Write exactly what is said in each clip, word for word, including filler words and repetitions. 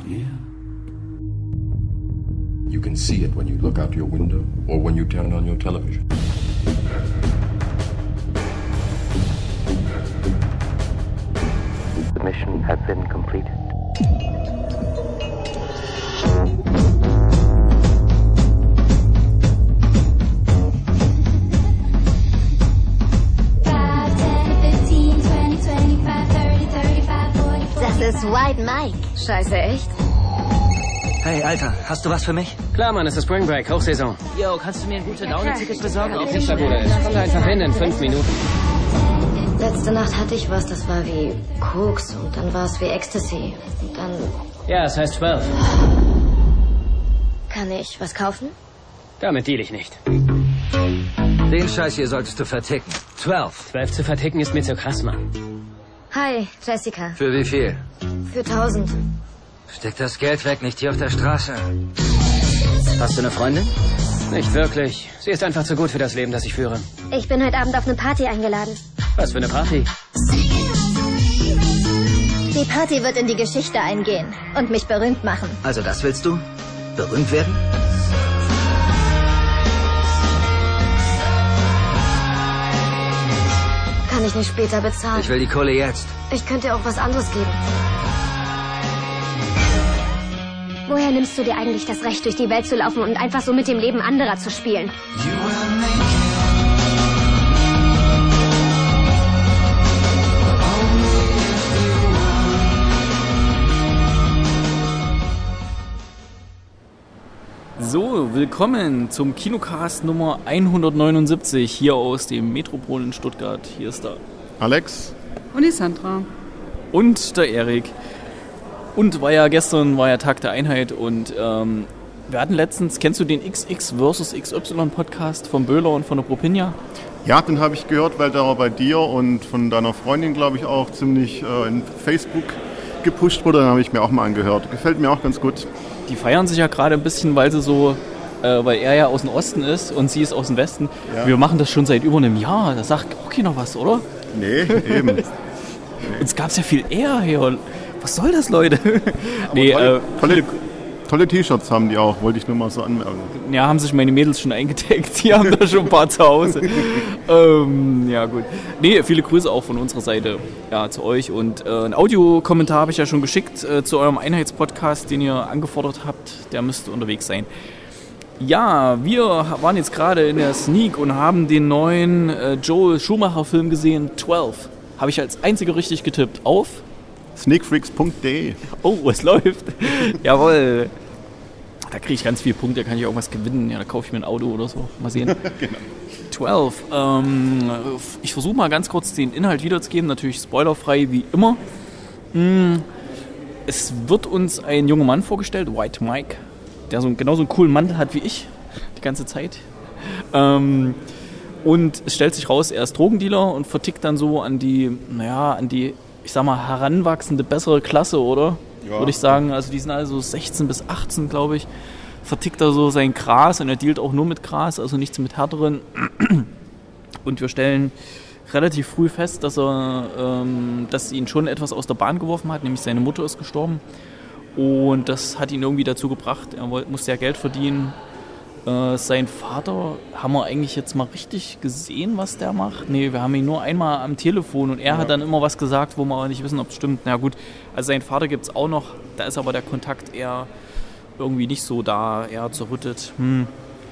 Yeah. You can see it when you look out your window or when you turn on your television. The mission has been completed. Das ist White Mike. Scheiße, echt? Hey, Alter, hast du was für mich? Klar, Mann, es ist Spring Break, Hochsaison. Yo, kannst du mir ein gute Laune-Ticket besorgen? Auf Hipsterbude. Kommt einfach hin in fünf Minuten. Letzte Nacht hatte ich was, das war wie Koks und dann war es wie Ecstasy. Und dann... Ja, es heißt zwölf. Kann ich was kaufen? Damit deal ich nicht. Den Scheiß hier solltest du verticken. Zwölf. Zwölf zu verticken ist mir zu krass, Mann. Hi, Jessica. Für wie viel? Für tausend. Steck das Geld weg, nicht hier auf der Straße. Hast du eine Freundin? Nicht wirklich. Sie ist einfach zu gut für das Leben, das ich führe. Ich bin heute Abend auf eine Party eingeladen. Was für eine Party? Die Party wird in die Geschichte eingehen und mich berühmt machen. Also das willst du? Berühmt werden? Kann ich nicht später bezahlen. Ich will die Kohle jetzt. Ich könnte dir auch was anderes geben. Woher nimmst du dir eigentlich das Recht, durch die Welt zu laufen und einfach so mit dem Leben anderer zu spielen? So, willkommen zum Kinocast Nummer hundertneunundsiebzig hier aus dem Metropol in Stuttgart. Hier ist der Alex und die Sandra und der Erik. Und war ja gestern war ja Tag der Einheit und ähm, wir hatten letztens, kennst du den X X versus X Y Podcast von Böhler und von der Propinja? Ja, den habe ich gehört, weil der bei dir und von deiner Freundin, glaube ich, auch ziemlich äh, in Facebook gepusht wurde. Den habe ich mir auch mal angehört. Gefällt mir auch ganz gut. Die feiern sich ja gerade ein bisschen, weil sie so, äh, weil er ja aus dem Osten ist und sie ist aus dem Westen. Ja. Wir machen das schon seit über einem Jahr. Da sagt auch keiner was, oder? Nee, eben. Nee. Uns gab es ja viel eher hier. Was soll das, Leute? nee, tolle, äh, tolle, tolle T-Shirts haben die auch, wollte ich nur mal so anmerken. Ja, haben sich meine Mädels schon eingedeckt. Die haben da schon ein paar zu Hause. ähm, ja, gut. Nee, viele Grüße auch von unserer Seite ja, zu euch. Und äh, einen Audiokommentar habe ich ja schon geschickt äh, zu eurem Einheitspodcast, den ihr angefordert habt. Der müsste unterwegs sein. Ja, wir waren jetzt gerade in der Sneak und haben den neuen äh, Joel Schumacher-Film gesehen, zwölf. Habe ich als einziger richtig getippt. Auf sneakfreaks punkt de. Oh, es läuft. Jawohl. Da kriege ich ganz viele Punkte, da kann ich auch was gewinnen. Ja, da kaufe ich mir ein Auto oder so. Mal sehen. Genau. zwölf. Ähm, ich versuche mal ganz kurz den Inhalt wiederzugeben. Natürlich spoilerfrei wie immer. Es wird uns ein junger Mann vorgestellt, White Mike, der so genauso einen coolen Mantel hat wie ich. Die ganze Zeit. Ähm, und es stellt sich raus, er ist Drogendealer und vertickt dann so an die, naja, an die, ich sag mal, heranwachsende, bessere Klasse, oder? Ja. Würde ich sagen. Also die sind also sechzehn bis achtzehn, glaube ich. Vertickt er so sein Gras und er dealt auch nur mit Gras, also nichts mit härteren. Und wir stellen relativ früh fest, dass er, ähm, dass ihn schon etwas aus der Bahn geworfen hat, nämlich seine Mutter ist gestorben. Und das hat ihn irgendwie dazu gebracht, er musste ja Geld verdienen. Äh, sein Vater, haben wir eigentlich jetzt mal richtig gesehen, was der macht? Nee, wir haben ihn nur einmal am Telefon und er ja. hat dann immer was gesagt, wo wir aber nicht wissen, ob es stimmt. Na gut, also seinen Vater gibt es auch noch, da ist aber der Kontakt eher irgendwie nicht so da, eher zerrüttet. Hm.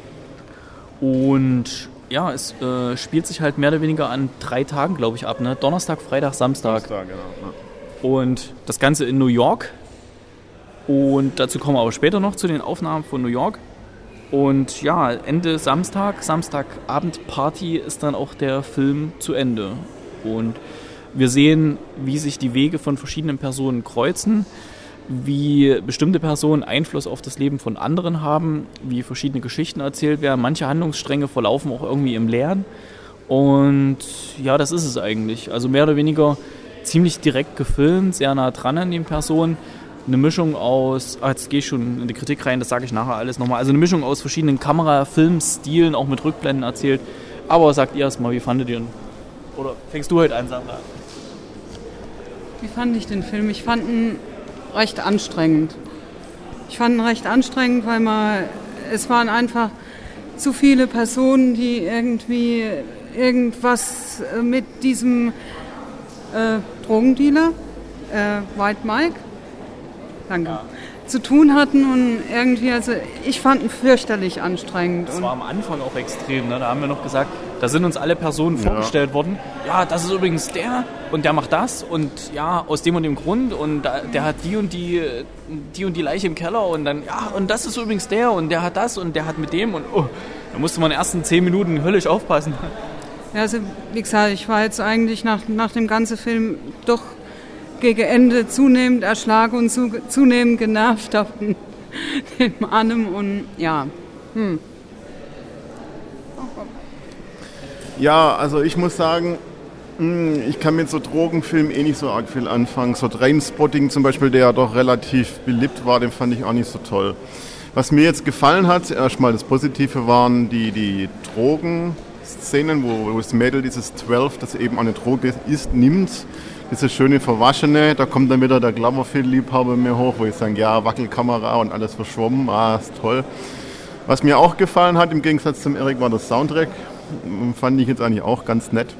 Und ja, es äh, spielt sich halt mehr oder weniger an drei Tagen, glaube ich, ab, ne? Donnerstag, Freitag, Samstag. Samstag, genau. Ja. Und das Ganze in New York. Und dazu kommen wir aber später noch zu den Aufnahmen von New York. Und ja, Ende Samstag, Samstagabend-Party ist dann auch der Film zu Ende. Und wir sehen, wie sich die Wege von verschiedenen Personen kreuzen, wie bestimmte Personen Einfluss auf das Leben von anderen haben, wie verschiedene Geschichten erzählt werden. Manche Handlungsstränge verlaufen auch irgendwie im Leeren. Und ja, das ist es eigentlich. Also mehr oder weniger ziemlich direkt gefilmt, sehr nah dran an den Personen. Eine Mischung aus, ah, jetzt gehe ich schon in die Kritik rein, das sage ich nachher alles nochmal, also eine Mischung aus verschiedenen Kamera-Film-Stilen, auch mit Rückblenden erzählt. Aber sagt ihr erstmal, wie fandet ihr ihn? Oder fängst du heute an, Sandra? Wie fand ich den Film? Ich fand ihn recht anstrengend. Ich fand ihn recht anstrengend, weil man, es waren einfach zu viele Personen, die irgendwie irgendwas mit diesem äh, Drogendealer, äh, White Mike, danke, ja. zu tun hatten und irgendwie, also ich fand ihn fürchterlich anstrengend. Das war am Anfang auch extrem, ne? Da haben wir noch gesagt, da sind uns alle Personen ja. vorgestellt worden, ja, das ist übrigens der und der macht das und ja, aus dem und dem Grund und der hat die und die, die und die Leiche im Keller und dann, ja, und das ist übrigens der und der hat das und der hat mit dem und oh, da musste man in den ersten zehn Minuten höllisch aufpassen. Ja, also wie gesagt, ich war jetzt eigentlich nach, nach dem ganzen Film doch gegen Ende zunehmend erschlagen und zu, zunehmend genervt auf dem Arnim und ja. Hm. Ja, also ich muss sagen, ich kann mit so Drogenfilmen eh nicht so arg viel anfangen. So Trainspotting zum Beispiel, der ja doch relativ beliebt war, den fand ich auch nicht so toll. Was mir jetzt gefallen hat, erstmal das Positive waren die, die Drogenszenen, wo, wo das Mädel dieses zwölf, das eben eine Droge ist, nimmt. Diese schöne Verwaschene, da kommt dann wieder der Glamourfilm-Liebhaber mir hoch, wo ich sage, ja, Wackelkamera und alles verschwommen, ah, ist toll. Was mir auch gefallen hat, im Gegensatz zum Erik, war der Soundtrack. Fand ich jetzt eigentlich auch ganz nett.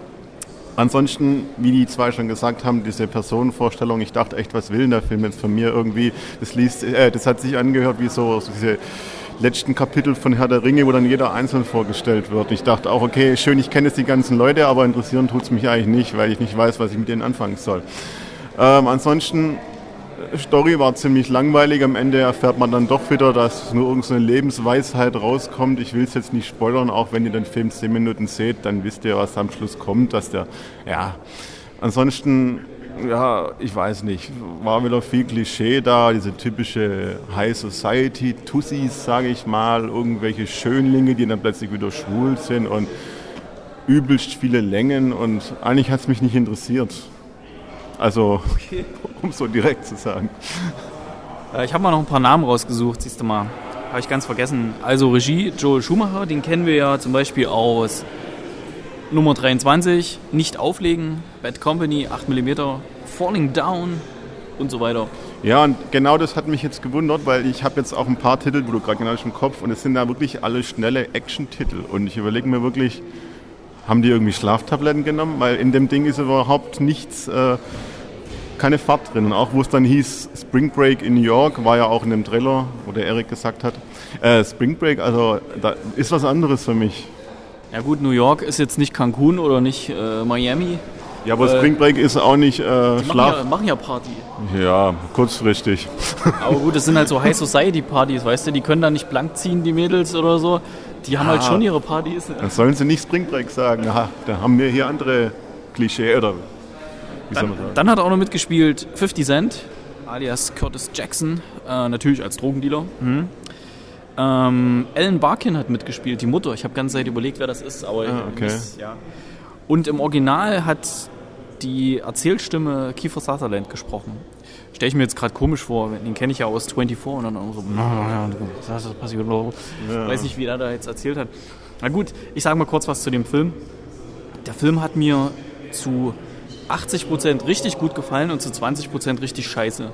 Ansonsten, wie die zwei schon gesagt haben, diese Personenvorstellung, ich dachte echt, was will denn der Film jetzt von mir irgendwie? Das, liest, äh, das hat sich angehört wie so, so diese letzten Kapitel von Herr der Ringe, wo dann jeder einzeln vorgestellt wird. Ich dachte auch, okay, schön, ich kenne jetzt die ganzen Leute, aber interessieren tut es mich eigentlich nicht, weil ich nicht weiß, was ich mit denen anfangen soll. Ähm, ansonsten, Story war ziemlich langweilig. Am Ende erfährt man dann doch wieder, dass nur irgendeine Lebensweisheit rauskommt. Ich will es jetzt nicht spoilern, auch wenn ihr den Film zehn Minuten seht, dann wisst ihr, was am Schluss kommt. Dass der, ja, ansonsten, ja, ich weiß nicht, war wieder viel Klischee da, diese typische High Society Tussis, sage ich mal, irgendwelche Schönlinge, die dann plötzlich wieder schwul sind und übelst viele Längen und eigentlich hat es mich nicht interessiert. Also, okay. Um so direkt zu sagen. Ich habe mal noch ein paar Namen rausgesucht, siehst du mal. Habe ich ganz vergessen. Also Regie, Joel Schumacher, den kennen wir ja zum Beispiel aus Nummer dreiundzwanzig, Nicht auflegen, Bad Company, acht Millimeter, Falling Down und so weiter. Ja, und genau das hat mich jetzt gewundert, weil ich habe jetzt auch ein paar Titel, wo du gerade genau im Kopf, und es sind da wirklich alle schnelle Action-Titel. Und ich überlege mir wirklich, haben die irgendwie Schlaftabletten genommen? Weil in dem Ding ist überhaupt nichts, äh, keine Fahrt drin. Und auch wo es dann hieß Spring Break in New York, war ja auch in dem Trailer, wo der Erik gesagt hat, äh, Spring Break, also da ist was anderes für mich. Ja gut, New York ist jetzt nicht Cancun oder nicht äh, Miami. Ja, aber äh, Spring Break ist auch nicht äh, die Schlaf. Machen ja, machen ja Party. Ja, kurzfristig. Aber gut, das sind halt so High Society Partys, weißt du, die können da nicht blank ziehen, die Mädels oder so. Die haben ah, halt schon ihre Partys. Dann sollen sie nicht Spring Break sagen. Aha, da haben wir hier andere Klischee oder wie soll dann, man sagen? Dann hat auch noch mitgespielt fifty Cent, alias Curtis Jackson, äh, natürlich als Drogendealer. Mhm. Ähm, Ellen Barkin hat mitgespielt, die Mutter. Ich habe ganz Zeit überlegt, wer das ist, aber ah, okay. Miss, ja. Und im Original hat die Erzählstimme Kiefer Sutherland gesprochen. Stelle ich mir jetzt gerade komisch vor, den kenne ich ja aus vierundzwanzig und dann auch so, das passiert noch. Ja. Weiß nicht, wie er da jetzt erzählt hat. Na gut, ich sage mal kurz was zu dem Film. Der Film hat mir zu achtzig Prozent richtig gut gefallen und zu zwanzig Prozent richtig scheiße.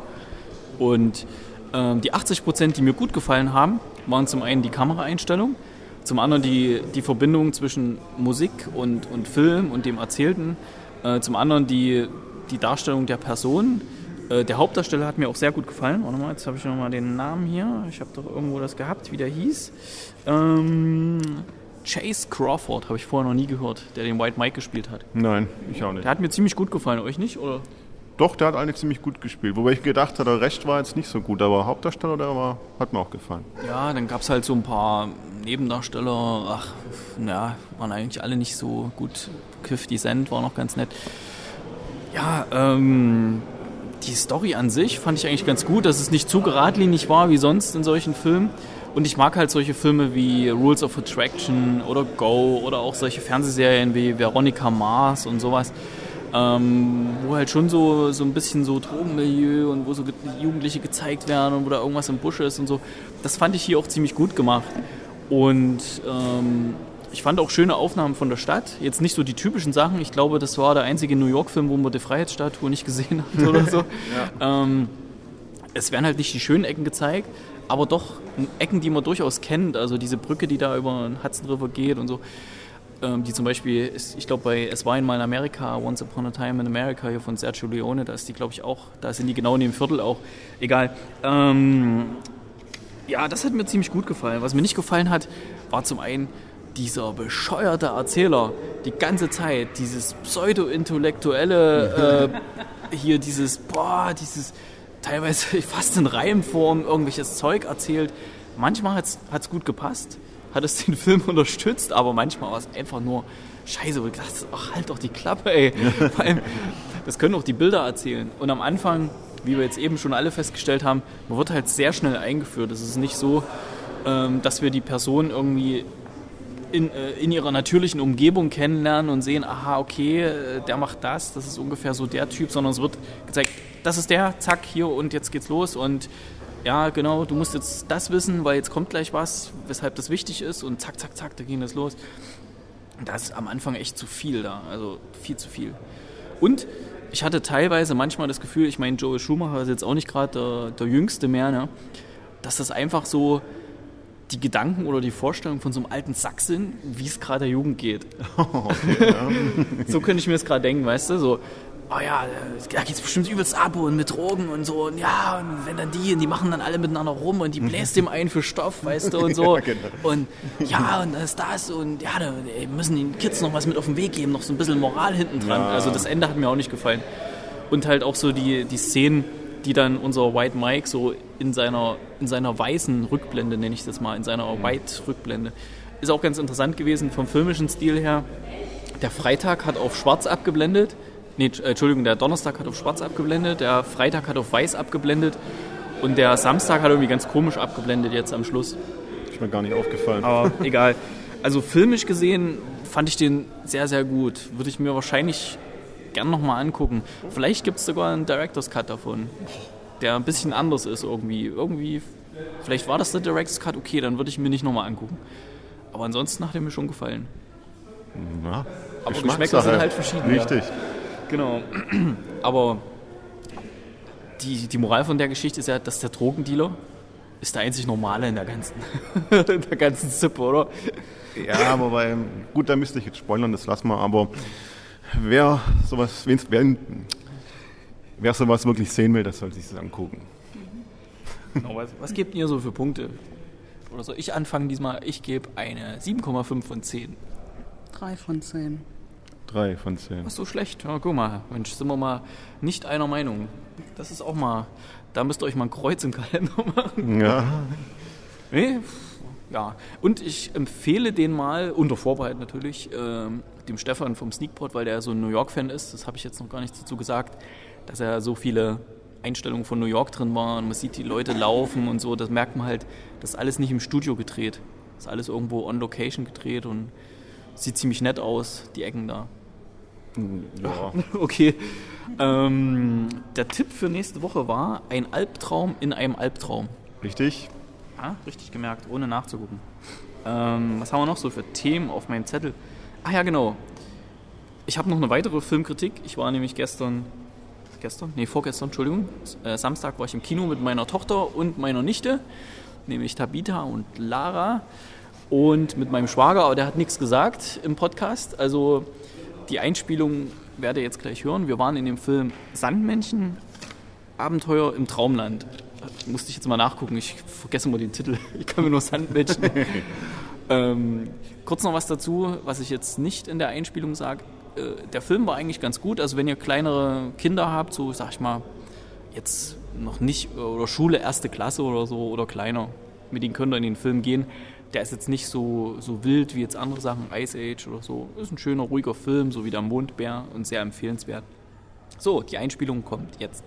Und ähm, die achtzig Prozent, die mir gut gefallen haben, waren zum einen die Kameraeinstellung, zum anderen die, die Verbindung zwischen Musik und, und Film und dem Erzählten, äh, zum anderen die, die Darstellung der Person. Äh, der Hauptdarsteller hat mir auch sehr gut gefallen. Warte mal, jetzt habe ich noch mal den Namen hier. Ich habe doch irgendwo das gehabt, wie der hieß. Ähm, Chase Crawford, habe ich vorher noch nie gehört, der den White Mike gespielt hat. Nein, ich auch nicht. Der hat mir ziemlich gut gefallen, euch nicht, oder? Doch, der hat eigentlich ziemlich gut gespielt. Wobei ich gedacht hatte, der Rest war jetzt nicht so gut, aber Hauptdarsteller, der war, hat mir auch gefallen. Ja, dann gab es halt so ein paar Nebendarsteller. Ach, ja, waren eigentlich alle nicht so gut. fifty Cent war noch ganz nett. Ja, ähm, die Story an sich fand ich eigentlich ganz gut, dass es nicht zu geradlinig war wie sonst in solchen Filmen. Und ich mag halt solche Filme wie Rules of Attraction oder Go oder auch solche Fernsehserien wie Veronica Mars und sowas. Ähm, wo halt schon so, so ein bisschen so Drogenmilieu und wo so Jugendliche gezeigt werden und wo da irgendwas im Busch ist und so. Das fand ich hier auch ziemlich gut gemacht. Und ähm, ich fand auch schöne Aufnahmen von der Stadt. Jetzt nicht so die typischen Sachen. Ich glaube, das war der einzige New York-Film, wo man die Freiheitsstatue nicht gesehen hat oder so. Ja. ähm, es werden halt nicht die schönen Ecken gezeigt, aber doch Ecken, die man durchaus kennt. Also diese Brücke, die da über den Hudson River geht und so. Ähm, die zum Beispiel, ist, ich glaube bei Es war einmal in Amerika, Once Upon a Time in America hier von Sergio Leone, da ist die glaube ich auch, da sind die genau in dem Viertel auch. Egal. Ähm, ja, das hat mir ziemlich gut gefallen. Was mir nicht gefallen hat, war zum einen dieser bescheuerte Erzähler die ganze Zeit, dieses pseudo-intellektuelle, äh, hier dieses, boah, dieses teilweise fast in Reimform irgendwelches Zeug erzählt. Manchmal hat es gut gepasst, hat es den Film unterstützt, aber manchmal war es einfach nur Scheiße, wo ich dachte, ach, halt doch die Klappe, ey. Vor allem, das können auch die Bilder erzählen. Und am Anfang, wie wir jetzt eben schon alle festgestellt haben, man wird halt sehr schnell eingeführt. Es ist nicht so, ähm, dass wir die Person irgendwie in, äh, in ihrer natürlichen Umgebung kennenlernen und sehen, aha, okay, äh, der macht das, das ist ungefähr so der Typ, sondern es wird gezeigt, das ist der, zack, hier und jetzt geht's los und ja, genau, du musst jetzt das wissen, weil jetzt kommt gleich was, weshalb das wichtig ist und zack, zack, zack, da ging das los. Da ist am Anfang echt zu viel da, also viel zu viel. Und ich hatte teilweise manchmal das Gefühl, ich meine, Joel Schumacher ist jetzt auch nicht gerade der, der Jüngste mehr, ne? Dass das einfach so die Gedanken oder die Vorstellungen von so einem alten Sack sind, wie es gerade der Jugend geht. Okay, ja. So könnte ich mir das gerade denken, weißt du, so, oh ja, da geht's bestimmt übelst ab und mit Drogen und so und ja, und wenn dann die, und die machen dann alle miteinander rum und die bläst dem ein für Stoff, weißt du, und so. Ja, genau. Und ja, und das ist das und ja, da müssen den Kids noch was mit auf den Weg geben, noch so ein bisschen Moral hinten dran. Ja. Also das Ende hat mir auch nicht gefallen. Und halt auch so die, die Szenen, die dann unser White Mike so in seiner, in seiner weißen Rückblende, nenne ich das mal, in seiner White-Rückblende, ist auch ganz interessant gewesen vom filmischen Stil her. Der Freitag hat auf schwarz abgeblendet, nee, Entschuldigung, der Donnerstag hat auf schwarz abgeblendet, der Freitag hat auf weiß abgeblendet und der Samstag hat irgendwie ganz komisch abgeblendet jetzt am Schluss. Ist mir gar nicht aufgefallen. Aber egal. Also filmisch gesehen fand ich den sehr, sehr gut. Würde ich mir wahrscheinlich gern nochmal angucken. Vielleicht gibt es sogar einen Director's Cut davon, der ein bisschen anders ist irgendwie. Irgendwie, vielleicht war das der Director's Cut, okay, dann würde ich mir nicht nochmal angucken. Aber ansonsten hat er mir schon gefallen. Ja, aber Geschmäcker sind halt verschieden. Richtig. Ja. Genau. Aber die, die Moral von der Geschichte ist ja, dass der Drogendealer ist der einzig Normale in der ganzen, in der ganzen Sippe, oder? Ja, aber weil, gut, da müsste ich jetzt spoilern, das lassen wir, aber wer sowas, wer, wer sowas wirklich sehen will, das soll sich das angucken. Genau, was, was gebt ihr so für Punkte? Oder soll ich anfangen diesmal? Ich gebe eine sieben Komma fünf von zehn. drei von zehn. drei von zehn. Was so schlecht? Ja, guck mal, Mensch, sind wir mal nicht einer Meinung. Das ist auch mal, da müsst ihr euch mal ein Kreuz im Kalender machen. Ja. Nee? Ja. Und ich empfehle den mal, unter Vorbehalt natürlich, ähm, dem Stefan vom Sneakpot, weil der so ein New York-Fan ist, das habe ich jetzt noch gar nicht dazu gesagt, dass er so viele Einstellungen von New York drin waren. Man sieht die Leute laufen und so, das merkt man halt, das ist alles nicht im Studio gedreht. Das ist alles irgendwo on Location gedreht und sieht ziemlich nett aus, die Ecken da. Ja. Okay. Ähm, der Tipp für nächste Woche war ein Albtraum in einem Albtraum. Richtig. Ja, richtig gemerkt, ohne nachzugucken. Ähm, was haben wir noch so für Themen auf meinem Zettel? Ah ja, genau. Ich habe noch eine weitere Filmkritik. Ich war nämlich gestern, gestern? Nee, vorgestern, Entschuldigung. Äh, Samstag war ich im Kino mit meiner Tochter und meiner Nichte, nämlich Tabitha und Lara. Und mit meinem Schwager, aber der hat nichts gesagt im Podcast. Also die Einspielung werdet ihr jetzt gleich hören. Wir waren in dem Film Sandmännchen, Abenteuer im Traumland. Musste ich jetzt mal nachgucken, ich vergesse mal den Titel. Ich kann mir nur Sandmännchen. ähm, kurz noch was dazu, was ich jetzt nicht in der Einspielung sage. Äh, der Film war eigentlich ganz gut. Also wenn ihr kleinere Kinder habt, so sag ich mal, jetzt noch nicht, oder Schule erste Klasse oder so, oder kleiner, mit denen könnt ihr in den Film gehen. Der ist jetzt nicht so, so wild wie jetzt andere Sachen, Ice Age oder so. Ist ein schöner, ruhiger Film, so wie der Mondbär und sehr empfehlenswert. So, die Einspielung kommt jetzt.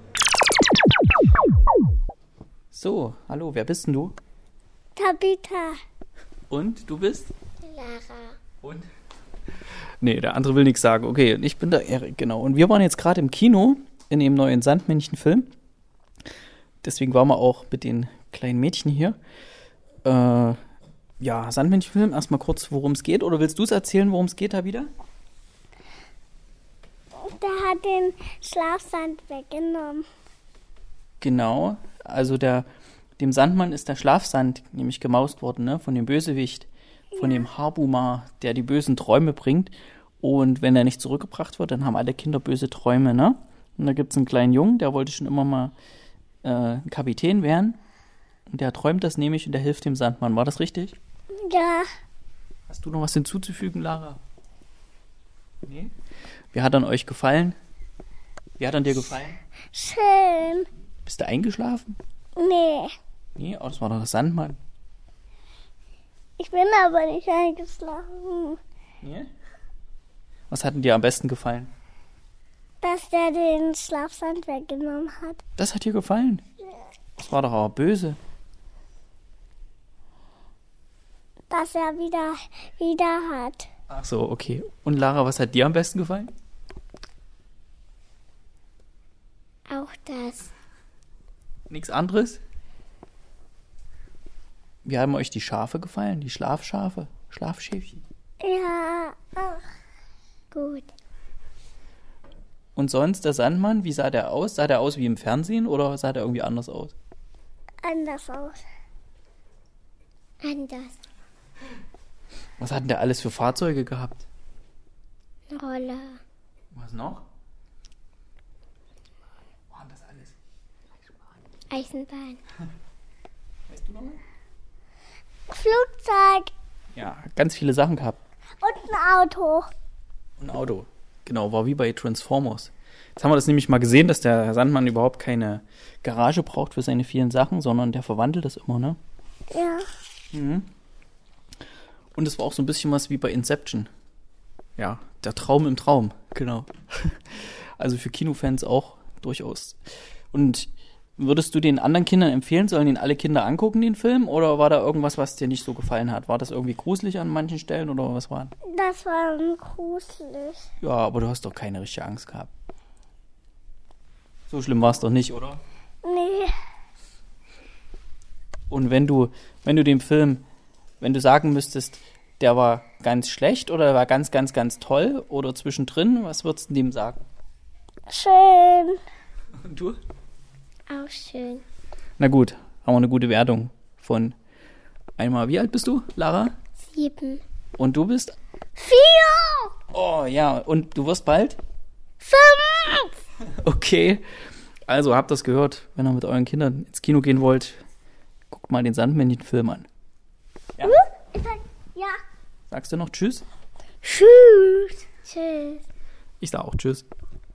So, hallo, wer bist denn du? Tabitha. Und, du bist? Lara. Und? Nee, der andere will nichts sagen. Okay, ich bin der Erik, genau. Und wir waren jetzt gerade im Kino in dem neuen Sandmännchen-Film. Deswegen waren wir auch mit den kleinen Mädchen hier. Äh, ja, Sandmännchen-Film, erstmal kurz, worum es geht. Oder willst du es erzählen, worum es geht da wieder? Der hat den Schlafsand weggenommen. Genau, also der, dem Sandmann ist der Schlafsand nämlich gemaust worden, ne? Von dem Bösewicht, von ja. dem Harbumar, der die bösen Träume bringt. Und wenn er nicht zurückgebracht wird, dann haben alle Kinder böse Träume, ne? Und da gibt es einen kleinen Jungen, der wollte schon immer mal äh, ein Kapitän werden. Und der träumt das nämlich und der hilft dem Sandmann. War das richtig? Ja. Hast du noch was hinzuzufügen, Lara? Nee? Wie hat an euch gefallen? Wie hat an dir gefallen? Schön. Bist du eingeschlafen? Nee. Nee, oh, das war doch der Sandmann. Ich bin aber nicht eingeschlafen. Nee? Was hat denn dir am besten gefallen? Dass der den Schlafsand weggenommen hat. Das hat dir gefallen? Ja. Das war doch aber böse. Dass er wieder, wieder hat. Ach so, okay. Und Lara, was hat dir am besten gefallen? Auch das. Nichts anderes? Wie haben euch die Schafe gefallen? Die Schlafschafe? Schlafschäfchen? Ja, ach, gut. Und sonst der Sandmann, wie sah der aus? Sah der aus wie im Fernsehen oder sah der irgendwie anders aus? Anders aus. Anders. Was hat denn der alles für Fahrzeuge gehabt? Roller. Was noch? Was war das alles? Eisenbahn. Weißt du noch mal? Flugzeug. Ja, ganz viele Sachen gehabt. Und ein Auto. Ein Auto. Genau, war wie bei Transformers. Jetzt haben wir das nämlich mal gesehen, dass der Sandmann überhaupt keine Garage braucht für seine vielen Sachen, sondern der verwandelt das immer, ne? Ja. Mhm. Und es war auch so ein bisschen was wie bei Inception. Ja, der Traum im Traum, genau. Also für Kinofans auch durchaus. Und würdest du den anderen Kindern empfehlen, sollen ihn alle Kinder angucken, den Film? Oder war da irgendwas, was dir nicht so gefallen hat? War das irgendwie gruselig an manchen Stellen oder was war? Das war gruselig. Ja, aber du hast doch keine richtige Angst gehabt. So schlimm war es doch nicht, oder? Nee. Und wenn du, wenn du dem Film, wenn du sagen müsstest, der war ganz schlecht oder der war ganz, ganz, ganz toll oder zwischendrin, was würdest du dem sagen? Schön. Und du? Auch schön. Na gut, haben wir eine gute Wertung von einmal. Wie alt bist du, Lara? Sieben. Und du bist? Vier. Oh ja, und du wirst bald? Fünf. Okay, also habt das gehört, wenn ihr mit euren Kindern ins Kino gehen wollt, guckt mal den Sandmännchen-Film an. Ja? Ja. Sagst du noch Tschüss? Tschüss. Tschüss. Ich sag auch Tschüss.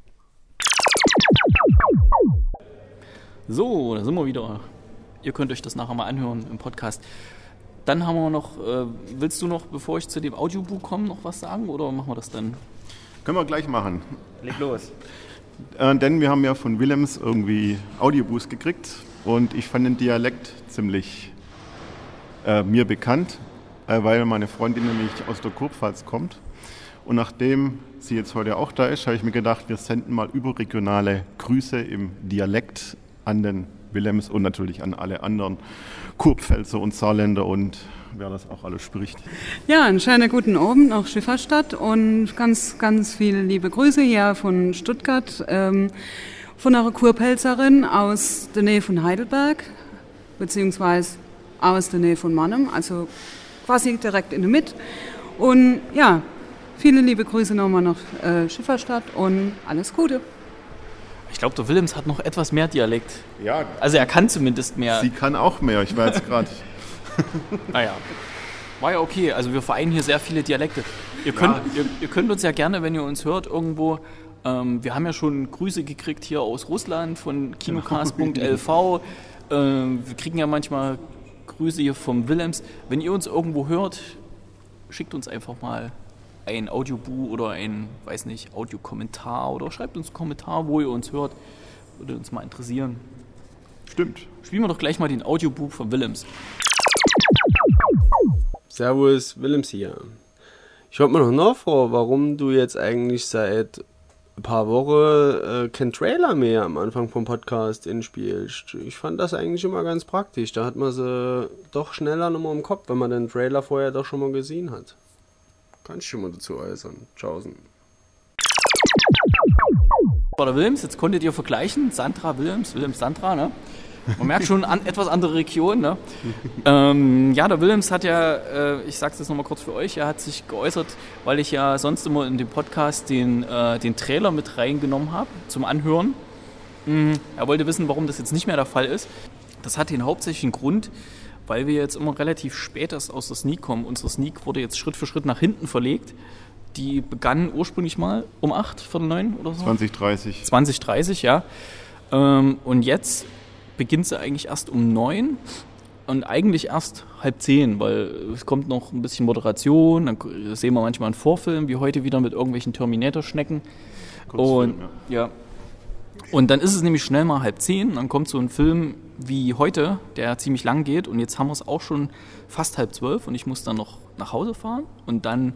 So, da sind wir wieder. Ihr könnt euch das nachher mal anhören im Podcast. Dann haben wir noch, äh, willst du noch, bevor ich zu dem Audiobuch komme, noch was sagen oder machen wir das dann? Können wir gleich machen. Leg los. Äh, denn wir haben ja von Willems irgendwie Audiobooks gekriegt und ich fand den Dialekt ziemlich äh, mir bekannt, äh, weil meine Freundin nämlich aus der Kurpfalz kommt. Und nachdem sie jetzt heute auch da ist, habe ich mir gedacht, wir senden mal überregionale Grüße im Dialekt an den Willems und natürlich an alle anderen Kurpfälzer und Saarländer und wer das auch alles spricht. Ja, einen schönen guten Abend nach Schifferstadt und ganz, ganz viele liebe Grüße hier von Stuttgart, ähm, von einer Kurpfälzerin aus der Nähe von Heidelberg, beziehungsweise aus der Nähe von Mannheim, also quasi direkt in der Mitte. Und ja, viele liebe Grüße nochmal nach äh, Schifferstadt und alles Gute. Ich glaube, der Willems hat noch etwas mehr Dialekt. Ja. Also er kann zumindest mehr. Sie kann auch mehr, ich war jetzt gerade. Naja, war ja okay. Also wir vereinen hier sehr viele Dialekte. Ihr könnt, ja. ihr, ihr könnt uns ja gerne, wenn ihr uns hört, irgendwo, ähm, wir haben ja schon Grüße gekriegt hier aus Russland von kinocast punkt l v. Ähm, wir kriegen ja manchmal Grüße hier vom Willems. Wenn ihr uns irgendwo hört, schickt uns einfach mal ein Audiobuch oder ein, weiß nicht, Audiokommentar oder schreibt uns einen Kommentar, wo ihr uns hört. Würde uns mal interessieren. Stimmt. Spielen wir doch gleich mal den Audiobuch von Willems. Servus, Willems hier. Ich wollte mir noch nachfragen, warum du jetzt eigentlich seit ein paar Wochen äh, kein Trailer mehr am Anfang vom Podcast inspielst. Ich fand das eigentlich immer ganz praktisch. Da hat man sie doch schneller nochmal im Kopf, wenn man den Trailer vorher doch schon mal gesehen hat. Kannst du schon mal dazu äußern. Tschaußen. oder Wilms, jetzt konntet ihr vergleichen, Sandra, Wilms, Wilms, Sandra, ne? Man merkt schon an, etwas andere Region, ne? ähm, ja, der Wilms hat ja, äh, ich sag's jetzt nochmal kurz für euch, er hat sich geäußert, weil ich ja sonst immer in dem Podcast den, äh, den Trailer mit reingenommen habe zum Anhören. Mhm. Er wollte wissen, warum das jetzt nicht mehr der Fall ist. Das hat den hauptsächlichen Grund, weil wir jetzt immer relativ spät erst aus der Sneak kommen. Unsere Sneak wurde jetzt Schritt für Schritt nach hinten verlegt. Die begann ursprünglich mal um acht, Viertel neun oder so. zwanzig dreißig. zwanzig dreißig, ja. Ähm, und jetzt beginnt sie eigentlich erst um neun und eigentlich erst halb zehn, weil es kommt noch ein bisschen Moderation, dann sehen wir manchmal einen Vorfilm, wie heute wieder mit irgendwelchen Terminator-Schnecken. Und, ja. Und dann ist es nämlich schnell mal halb zehn, dann kommt so ein Film wie heute, der ziemlich lang geht und jetzt haben wir es auch schon fast halb zwölf und ich muss dann noch nach Hause fahren und dann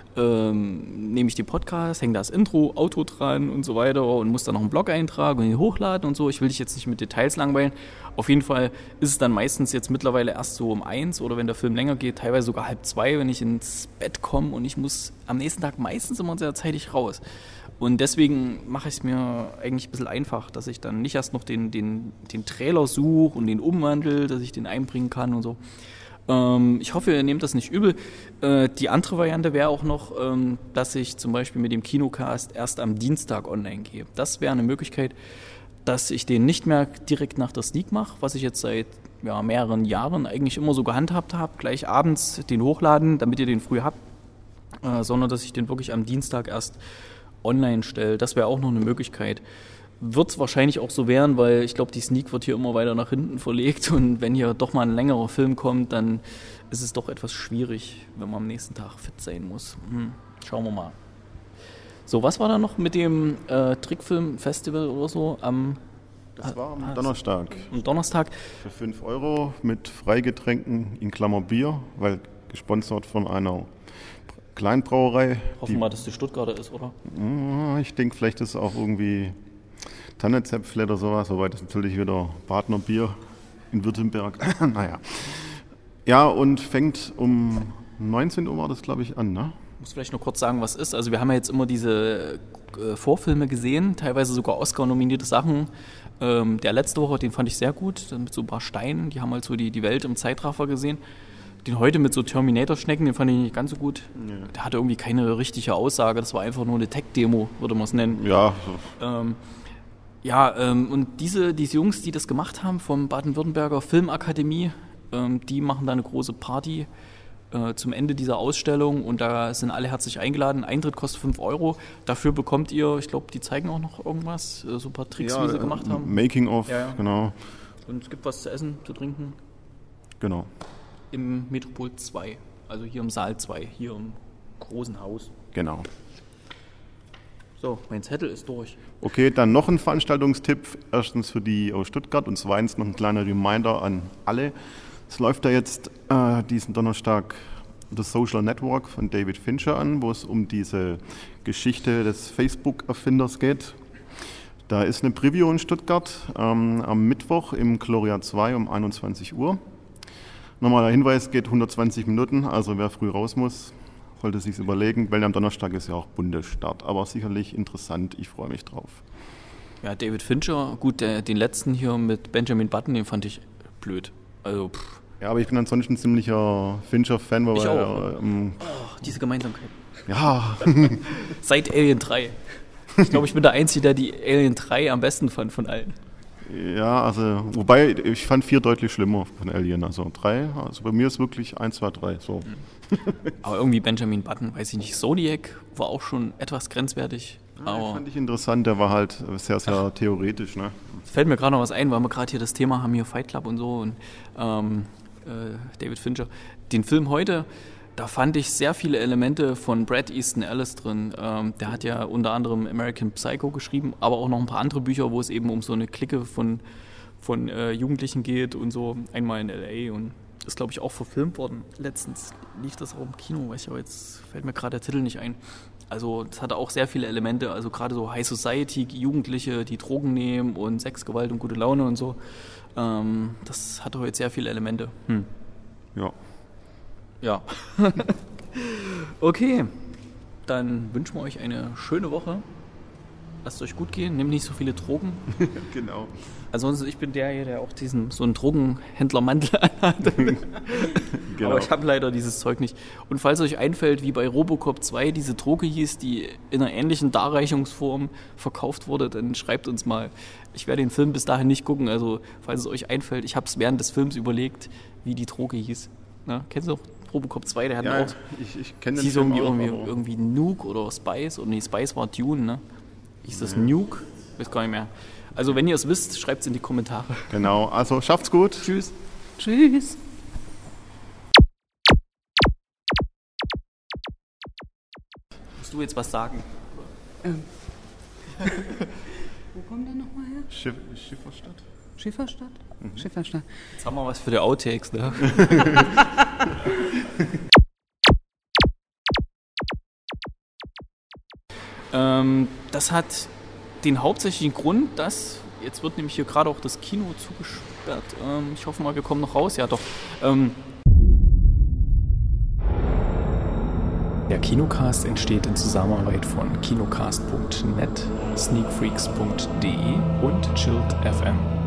Ähm, nehme ich die Podcasts, hänge das Intro, Auto dran und so weiter und muss dann noch einen Blog eintragen und ihn hochladen und so. Ich will dich jetzt nicht mit Details langweilen. Auf jeden Fall ist es dann meistens jetzt mittlerweile erst so um eins oder wenn der Film länger geht, teilweise sogar halb zwei, wenn ich ins Bett komme und ich muss am nächsten Tag meistens immer sehr zeitig raus. Und deswegen mache ich es mir eigentlich ein bisschen einfach, dass ich dann nicht erst noch den, den, den Trailer suche und den umwandle, dass ich den einbringen kann und so. Ähm, ich hoffe, ihr nehmt das nicht übel. Äh, die andere Variante wäre auch noch, ähm, dass ich zum Beispiel mit dem Kinocast erst am Dienstag online gehe. Das wäre eine Möglichkeit, dass ich den nicht mehr direkt nach der Sneak mache, was ich jetzt seit ja, mehreren Jahren eigentlich immer so gehandhabt habe, gleich abends den hochladen, damit ihr den früh habt, äh, sondern dass ich den wirklich am Dienstag erst online stelle. Das wäre auch noch eine Möglichkeit. Wird es wahrscheinlich auch so werden, weil ich glaube, die Sneak wird hier immer weiter nach hinten verlegt und wenn hier doch mal ein längerer Film kommt, dann ist es doch etwas schwierig, wenn man am nächsten Tag fit sein muss. Hm, schauen wir mal. So, was war da noch mit dem äh, Trickfilm-Festival oder so am Das war am Donnerstag. Am Donnerstag. Für fünf Euro mit Freigetränken in Klammer Bier, weil gesponsert von einer Kleinbrauerei. Hoffen wir mal, dass die Stuttgarter ist, oder? Ich denke, vielleicht ist es auch irgendwie Tannenzäpfle oder sowas, wobei das natürlich wieder Partnerbier in Württemberg. Naja. Ja, und fängt um neunzehn Uhr war das, glaube ich, an, ne? Ich muss vielleicht noch kurz sagen, was ist. Also wir haben ja jetzt immer diese äh, Vorfilme gesehen, teilweise sogar Oscar-nominierte Sachen. Ähm, der letzte Woche, den fand ich sehr gut, mit so ein paar Steinen, die haben halt so die, die Welt im Zeitraffer gesehen. Den heute mit so Terminator-Schnecken, den fand ich nicht ganz so gut. Ja. Der hatte irgendwie keine richtige Aussage, das war einfach nur eine Tech-Demo, würde man es nennen. Ja. Ähm, ja, ähm, und diese, diese Jungs, die das gemacht haben vom Baden-Württemberger Filmakademie, ähm, die machen da eine große Party äh, zum Ende dieser Ausstellung und da sind alle herzlich eingeladen. Eintritt kostet fünf Euro. Dafür bekommt ihr, ich glaube, die zeigen auch noch irgendwas, äh, so ein paar Tricks, ja, wie sie gemacht haben. Making of, ja, ja. Genau. Und es gibt was zu essen, zu trinken. Genau. Im Metropol zwei, also hier im Saal zwei, hier im großen Haus. Genau. So, mein Zettel ist durch. Okay, dann noch ein Veranstaltungstipp. Erstens für die aus Stuttgart und zweitens noch ein kleiner Reminder an alle. Es läuft da jetzt äh, diesen Donnerstag The Social Network von David Fincher an, wo es um diese Geschichte des Facebook-Erfinders geht. Da ist eine Preview in Stuttgart ähm, am Mittwoch im Gloria zwei um einundzwanzig Uhr. Nochmal der Hinweis, geht hundertzwanzig Minuten, also wer früh raus muss, sollte sich überlegen, weil am Donnerstag ist ja auch Bundesstart, aber sicherlich interessant, ich freue mich drauf. Ja, David Fincher, gut, der, den letzten hier mit Benjamin Button, den fand ich blöd. Also, pff. Ja, aber ich bin ansonsten ein ziemlicher Fincher-Fan, weil ich er, auch. Ähm, oh, diese Gemeinsamkeit. Ja. Seit Alien drei. Ich glaube, ich bin der Einzige, der die Alien drei am besten fand von allen. Ja, also, wobei, ich fand vier deutlich schlimmer von Alien, also drei, also bei mir ist wirklich eins, zwei, drei, so. Aber irgendwie Benjamin Button, weiß ich nicht, Zodiac war auch schon etwas grenzwertig. Ja, aber fand ich interessant, der war halt sehr, sehr Ach, theoretisch, ne. Fällt mir gerade noch was ein, weil wir gerade hier das Thema haben, hier Fight Club und so und ähm, äh, David Fincher. Den Film heute, da fand ich sehr viele Elemente von Bret Easton Ellis drin. Ähm, der hat ja unter anderem American Psycho geschrieben, aber auch noch ein paar andere Bücher, wo es eben um so eine Clique von, von äh, Jugendlichen geht und so. Einmal in L A und ist, glaube ich, auch verfilmt worden. Letztens lief das auch im Kino, weiß ich, aber jetzt fällt mir gerade der Titel nicht ein. Also das hatte auch sehr viele Elemente, also gerade so High Society, Jugendliche, die Drogen nehmen und Sexgewalt und gute Laune und so. Ähm, das hatte heute sehr viele Elemente. Hm. Ja. Ja. Okay, dann wünschen wir euch eine schöne Woche lasst euch gut gehen, nehmt nicht so viele Drogen. Genau. Ansonsten, ich bin der hier, der auch diesen so einen Drogenhändlermantel anhat. Genau. Aber ich habe leider dieses Zeug nicht. Und falls euch einfällt, wie bei Robocop zwei diese Droge hieß, die in einer ähnlichen Darreichungsform verkauft wurde, dann schreibt uns mal. Ich werde den Film bis dahin nicht gucken, also falls es euch einfällt, ich habe es während des Films überlegt, wie die Droge hieß. Na, kennst du auch Robocop zwei? Der hat ja, auch. Ich, ich kenne den hieß Film irgendwie, auch, irgendwie, irgendwie Nuke oder Spice. Oder nee, Spice war Dune, ne? Hieß das ja. Nuke? Weiß gar nicht mehr. Also, wenn ihr es wisst, schreibt es in die Kommentare. Genau, also schafft's gut. Tschüss. Tschüss. Musst du jetzt was sagen? Ähm. Wo kommt der nochmal her? Schiff, Schifferstadt. Schifferstadt? Mhm. Schifferstadt. Jetzt haben wir was für die Outtakes, ne? ähm, das hat den hauptsächlichen Grund, dass, jetzt wird nämlich hier gerade auch das Kino zugesperrt. Ähm, ich hoffe mal, wir kommen noch raus. Ja, doch. Ähm, Der Kinocast entsteht in Zusammenarbeit von kinocast punkt net, sneakfreaks punkt de und Chilled F M.